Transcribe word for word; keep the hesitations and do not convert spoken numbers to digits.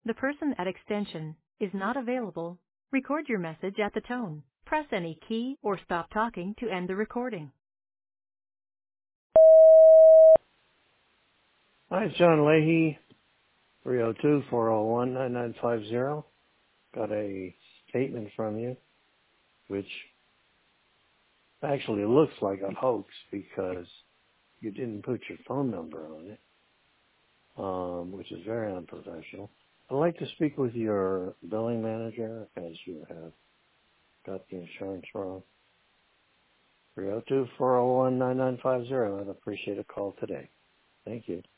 The person at extension is not available. Record your message at the tone. Press any key or stop talking to end the recording. Hi, it's John Leahy, three oh two, four oh one, nine nine five zero. Got a statement from you, which actually looks like a hoax because you didn't put your phone number on it, um, which is very unprofessional. I'd like to speak with your billing manager as you have got the insurance wrong. three oh two, four oh one, nine nine five zero. I'd appreciate a call today. Thank you.